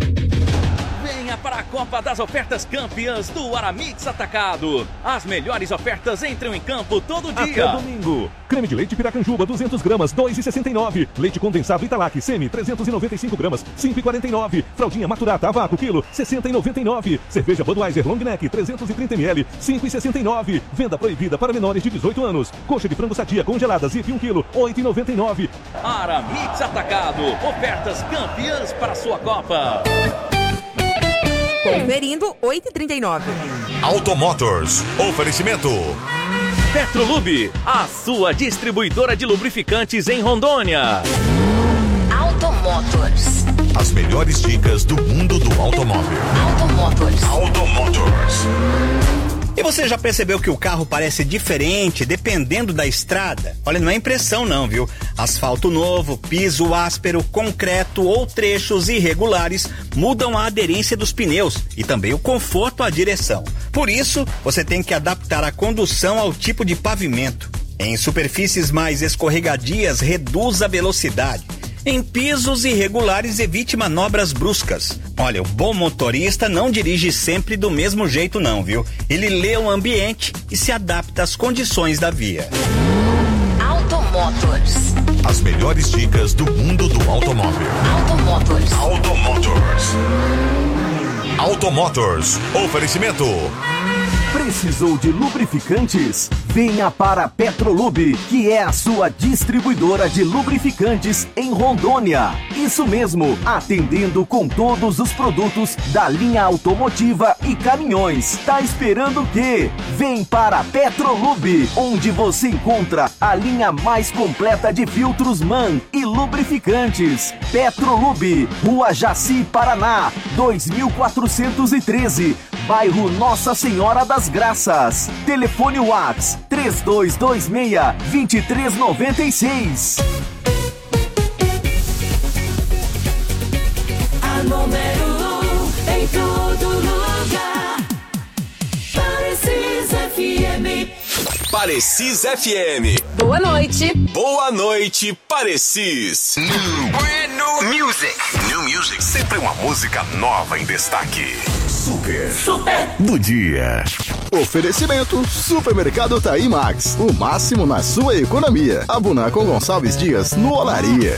Venha para a Copa das Ofertas Campeãs do Aramix Atacado. As melhores ofertas entram em campo todo dia. Até domingo. Creme de leite Piracanjuba duzentas gramas, dois reais e sessenta e nove centavos. Leite condensado Italac Semi trezentos e noventa e cinco gramas, cinco reais e quarenta e nove centavos. Fraldinha Maturata a vácuo quilo, sessenta reais e noventa e nove centavos. Cerveja Budweiser Long Neck trezentos e trinta mililitros, cinco reais e sessenta e nove centavos. Venda proibida para menores de dezoito anos. Coxa de frango sadia congelada Zip um quilo, oito reais e noventa e nove centavos. Aramix Atacado. Ofertas campeãs para a sua Copa. Conferindo, oito e trinta e nove. Automotors. Oferecimento. Petrolube, a sua distribuidora de lubrificantes em Rondônia. Automotors. As melhores dicas do mundo do automóvel. Automotors. Automotors. E você já percebeu que o carro parece diferente dependendo da estrada? Olha, não é impressão não, viu? Asfalto novo, piso áspero, concreto ou trechos irregulares mudam a aderência dos pneus e também o conforto à direção. Por isso, você tem que adaptar a condução ao tipo de pavimento. Em superfícies mais escorregadias, reduz a velocidade. Em pisos irregulares, evite manobras bruscas. Olha, o bom motorista não dirige sempre do mesmo jeito não, viu? Ele lê o ambiente e se adapta às condições da via. Automotors. As melhores dicas do mundo do automóvel. Automotors. Automotors. Automotors. Oferecimento. Precisou de lubrificantes? Venha para a Petrolube, que é a sua distribuidora de lubrificantes em Rondônia. Isso mesmo, atendendo com todos os produtos da linha automotiva e caminhões. Tá esperando o quê? Vem para a Petrolube, onde você encontra a linha mais completa de filtros MAN e lubrificantes. Petrolube, Rua Jaci, Paraná, dois mil quatrocentos e treze. Bairro Nossa Senhora das Graças. Telefone WhatsApp três dois dois seis, dois três nove seis. A número um em todo lugar. Parecis F M. Parecis F M. Boa noite. Boa noite, Parecis. Brand new music. New music. Sempre uma música nova em destaque. Super. Super. Do dia. Oferecimento Supermercado Taí Max. O máximo na sua economia. Abuná com Gonçalves Dias no Olaria.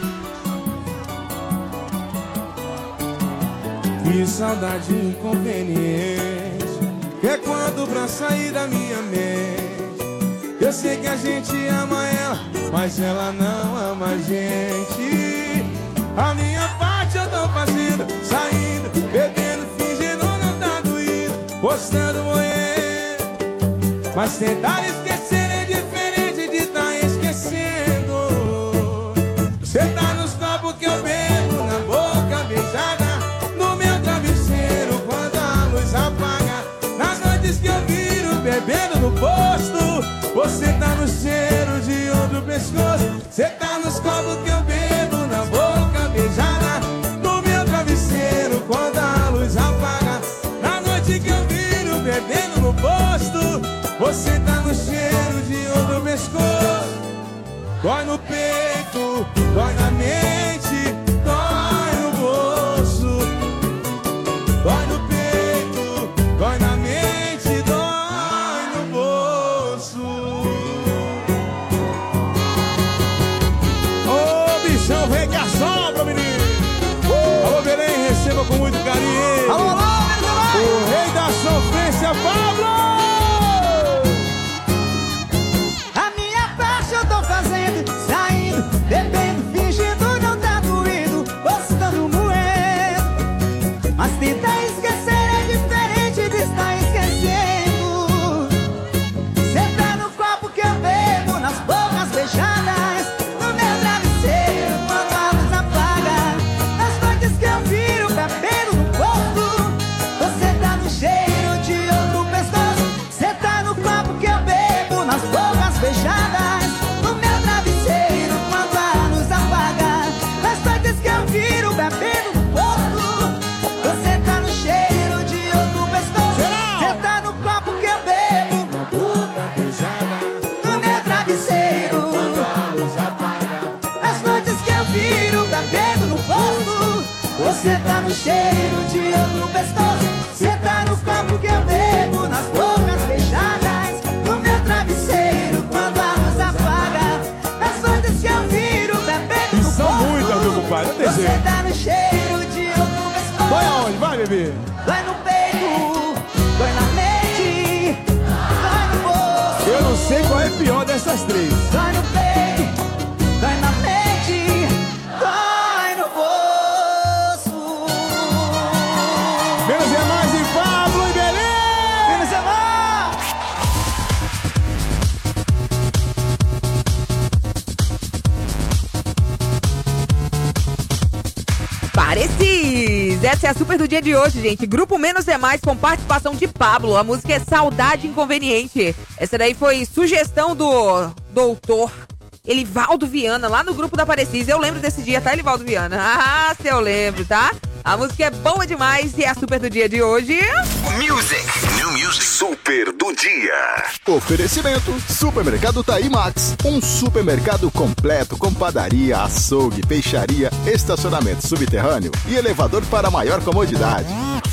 Que saudade inconveniente, que é quando pra sair da minha mente Eu sei que a gente ama ela, mas ela não ama a gente. A minha parte eu tô fazendo, saindo, bebendo, fingindo não tá doído, postando moer. Mas tentar esquecer é diferente de tá esquecendo. Você tá nos copos que eu bebo, na boca beijada, no meu travesseiro quando a luz apaga. Nas noites que eu viro bebendo no posto, você tá no cheiro de outro pescoço. Você tá nos copos que eu bebo, na boca beijada, no meu travesseiro quando a luz apaga. Na noite que eu viro bebendo no posto, você tá no cheiro de outro pescoço. Dói no peito, dói na mente, dói no bolso. Dói no peito, dói na mente, dói no bolso. Ô bichão, vem que assopra, menino. uh! Alô, Belém, receba com muito carinho. Alô, alô, Belém. O rei da sofrência, Pablo. Bebendo, fingindo não tá doído, postando moendo. Mas tentar esquecer é diferente de estar esquecendo. Cê tá no copo que eu bebo, nas bocas beijadas, no meu travesseiro quando a luz apaga. Nas noites que eu viro bebendo no posto, você tá no cheiro de outro pescoço. Cê tá no copo que eu bebo, nas bocas beijadas, no meu travesseiro quando a luz apaga. Nas noites que eu viro bebendo no posto, você tá no cheiro de outro pescoço. Você tá no copo que eu bebo, no meu travesseiro quando a luz apaga. Nas noites que eu viro bebendo no posto, você tá no cheiro de outro pescoço. Você tá no copo que eu bebo, nas bocas beijadas, no meu travesseiro quando a luz apaga. Nas noites que eu viro bebendo no São muitas, meu compadre, não tem você jeito. tá no cheiro de outro pescoço. Vai aonde? Vai, bebê. Dói no peito, dói na mente, dói no bolso. Eu não sei qual é pior dessas três. Dói no peito, dói na mente, dói no bolso. Menos é mais em Pablo e Belém. Menos é mais. Parecis! Essa é a super do dia de hoje, gente. Grupo Menos é Mais com participação de Pablo. A música é Saudade Inconveniente. Essa daí foi sugestão do doutor Elivaldo Viana, lá no grupo da Parecis. Eu lembro desse dia, tá, Elivaldo Viana? Ah, se eu lembro, tá? A música é boa demais e é a super do dia de hoje. Music. New Music. Super do dia. Oferecimento Supermercado Taimax, um supermercado completo com padaria, açougue, peixaria, estacionamento subterrâneo e elevador para maior comodidade.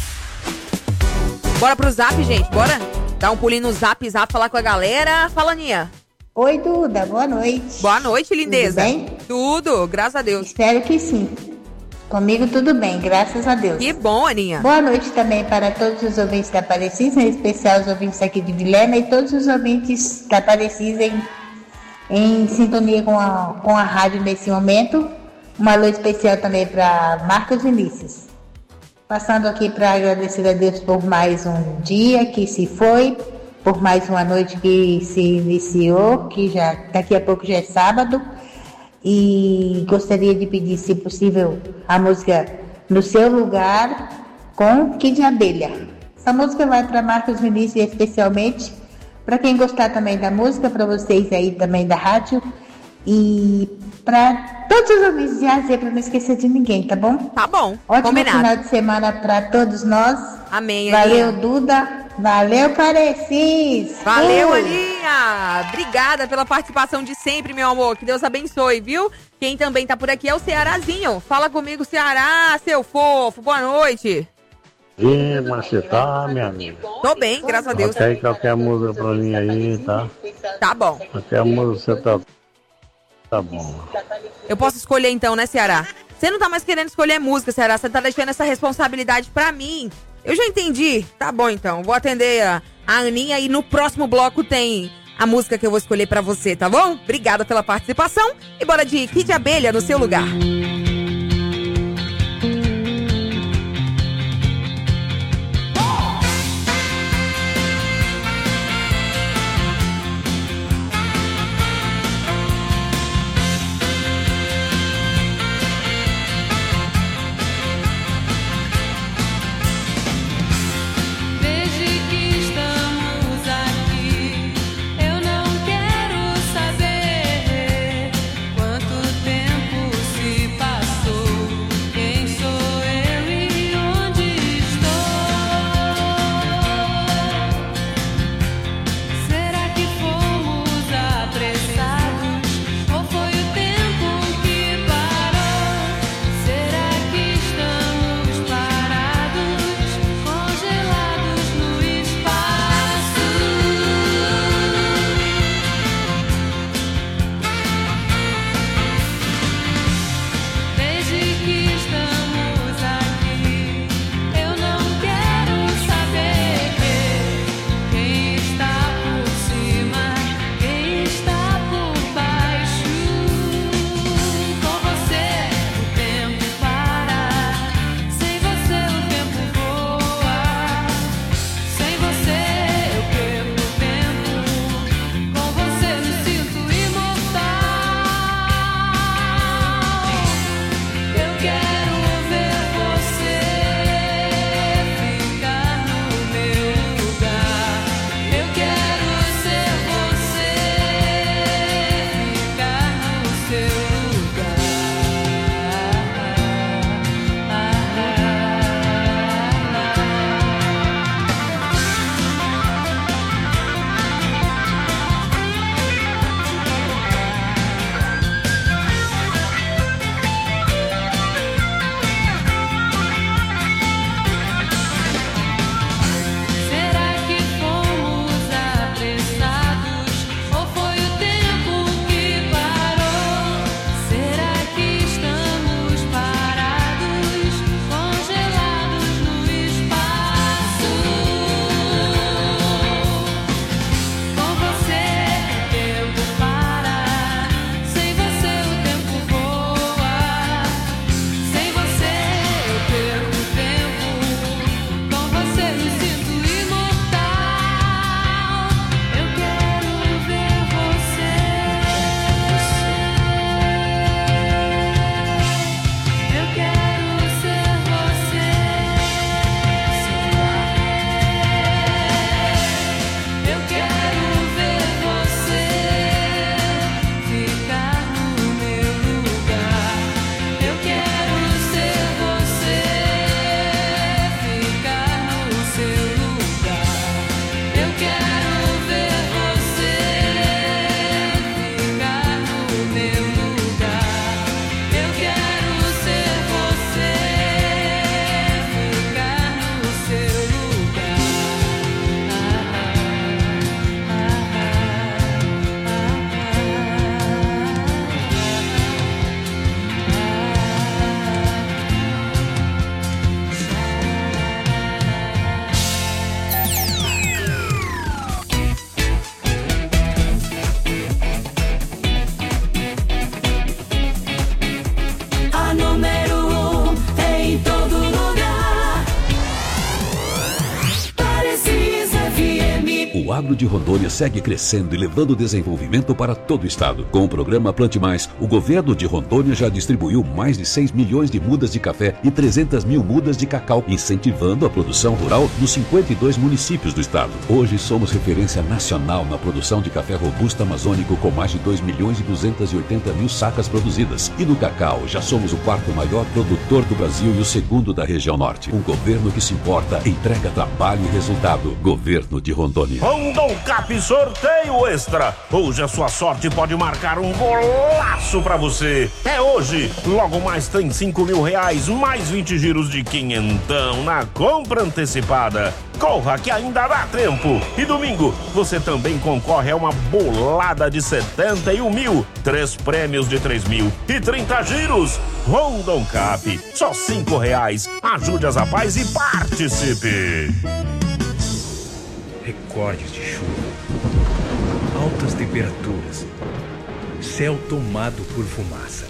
Bora pro zap, gente, bora? Dar um pulinho no zap, zap, falar com a galera. Fala, Aninha. Oi, Duda, boa noite. Boa noite, lindeza. Tudo bem? Tudo, graças a Deus. Espero que sim. Comigo tudo bem, graças a Deus. Que bom, Aninha. Boa noite também para todos os ouvintes da Parecis, em especial os ouvintes aqui de Vilhena e todos os ouvintes da Parecis em, em sintonia com a, com a rádio nesse momento. Uma noite especial também para Marcos Vinícius. Passando aqui para agradecer a Deus por mais um dia que se foi, por mais uma noite que se iniciou, que já daqui a pouco já é sábado. E gostaria de pedir, se possível, a música No Seu Lugar com Kid de Abelha. Essa música vai para Marcos Vinícius, especialmente para quem gostar também da música, para vocês aí também da rádio e para todos os ouvintes de A a Z, para não esquecer de ninguém, tá bom? Tá bom, ótimo combinado. Final de semana para todos nós. Amém, Valeu, Aninha. Duda. Valeu, Parecis. Valeu, Fui. Aninha. Obrigada pela participação de sempre, meu amor. Que Deus abençoe, viu? Quem também tá por aqui é o Cearazinho. Fala comigo, Ceará, seu fofo. Boa noite. E aí, como você tá, minha amiga? Tô bem, graças a Deus. Bota aí qualquer música pra mim aí, tá? Tá bom. Qualquer música você tá... Tá bom. Eu posso escolher então, né, Ceará? Você não tá mais querendo escolher música, Ceará. Você tá deixando essa responsabilidade pra mim. Eu já entendi. Tá bom, então. Vou atender a, a Aninha e no próximo bloco tem a música que eu vou escolher pra você, tá bom? Obrigada pela participação e bora de Kid Abelha no seu lugar. O agro de Rondônia segue crescendo e levando desenvolvimento para todo o estado. Com o programa Plante Mais, o governo de Rondônia já distribuiu mais de seis milhões de mudas de café e trezentas mil mudas de cacau, incentivando a produção rural nos cinquenta e dois municípios do estado. Hoje somos referência nacional na produção de café robusto amazônico com mais de dois milhões e duzentas e oitenta mil sacas produzidas. E no cacau, já somos o quarto maior produtor do Brasil e o segundo da região norte. Um governo que se importa, entrega trabalho e resultado. Governo de Rondônia. Rondôncap Sorteio Extra. Hoje a sua sorte pode marcar um golaço pra você. É hoje. Logo mais tem cinco mil reais, mais vinte giros de quinhentão na compra antecipada. Corra que ainda dá tempo. E domingo você também concorre a uma bolada de setenta e um mil, três prêmios de três mil e trinta giros. Rondôncap, só cinco reais. Ajude as rapazes e participe. Recordes de chuva, altas temperaturas, céu tomado por fumaça,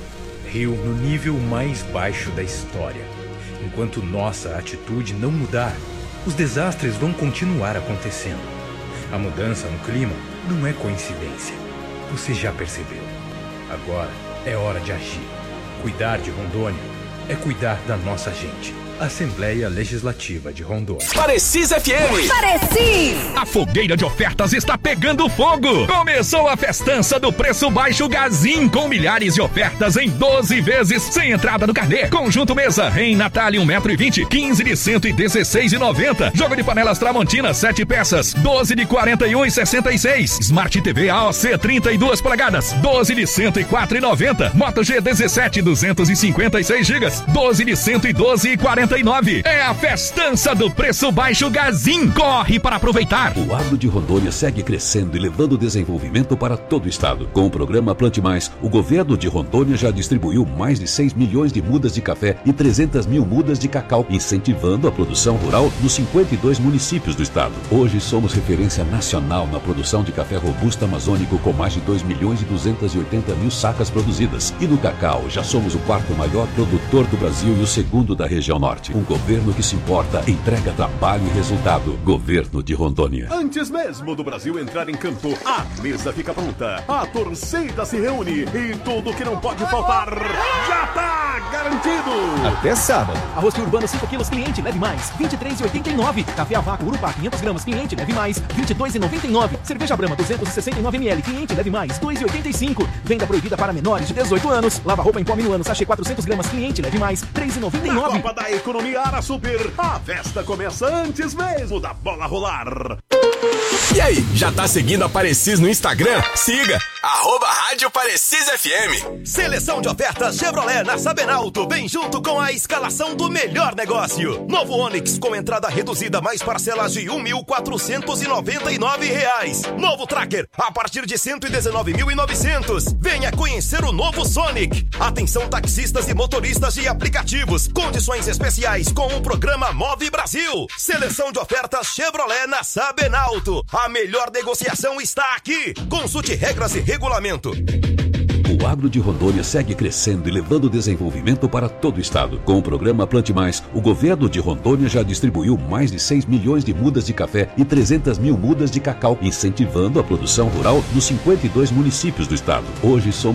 rio no nível mais baixo da história. Enquanto nossa atitude não mudar, os desastres vão continuar acontecendo. A mudança no clima não é coincidência. Você já percebeu. Agora é hora de agir. Cuidar de Rondônia é cuidar da nossa gente. Assembleia Legislativa de Rondônia. Parecis F M. Parecis! A fogueira de ofertas está pegando fogo. Começou a festança do preço baixo Gazin, com milhares de ofertas em doze vezes, sem entrada no carnê. Conjunto mesa, Rei Natália um metro e vinte, quinze de cento e dezesseis e noventa. Jogo de panelas Tramontina, sete peças, doze de quarenta e um e sessenta e seis. Smart T V A O C trinta e duas polegadas, doze de cento e quatro e noventa. Moto G dezessete, duzentos e cinquenta e seis gigas, doze de cento e doze e quarenta e nove. É a festança do preço baixo Gazin. Corre para aproveitar. O agro de Rondônia segue crescendo e levando desenvolvimento para todo o estado. Com o programa Plante Mais, o governo de Rondônia já distribuiu mais de seis milhões de mudas de café e trezentas mil mudas de cacau, incentivando a produção rural nos cinquenta e dois municípios do estado. Hoje somos referência nacional na produção de café robusto amazônico, com mais de dois milhões e duzentas e oitenta mil sacas produzidas. E no cacau, já somos o quarto maior produtor do Brasil e o segundo da região norte. Um governo que se importa, entrega trabalho e resultado. Governo de Rondônia. Antes mesmo do Brasil entrar em campo, a mesa fica pronta, a torcida se reúne e tudo que não pode faltar já tá garantido. Até sábado. Arroz urbano cinco quilos, cliente, leve mais, vinte e três reais e oitenta e nove centavos. Café a vácuo Urupá quinhentos gramas, cliente, leve mais, vinte e dois reais e noventa e nove centavos. Cerveja Brahma duzentos e sessenta e nove mililitros, cliente, leve mais, dois reais e oitenta e cinco centavos. Venda proibida para menores de dezoito anos. Lava roupa em pó Minuano, sachê quatrocentos gramas, cliente, leve mais, três reais e noventa e nove centavos. Na Copa da Economia Ara Super, a festa começa antes mesmo da bola rolar. E aí, já tá seguindo a Parecis no Instagram? Siga, arroba Rádio Parecis F M. Seleção de ofertas Chevrolet na Sabenalto vem junto com a escalação do melhor negócio. Novo Onix com entrada reduzida mais parcelas de um mil quatrocentos e noventa e nove reais. Novo Tracker a partir de cento e dezenove mil e novecentos. Venha conhecer o novo Sonic. Atenção taxistas e motoristas de aplicativos. Condições especiais com o programa Move Brasil. Seleção de ofertas Chevrolet na Sabenalto. A melhor negociação está aqui. Consulte regras e regulamento. O agro de Rondônia segue crescendo e levando desenvolvimento para todo o estado. Com o programa Plante Mais, o governo de Rondônia já distribuiu mais de seis milhões de mudas de café e trezentas mil mudas de cacau, incentivando a produção rural nos cinquenta e dois municípios do estado. Hoje somos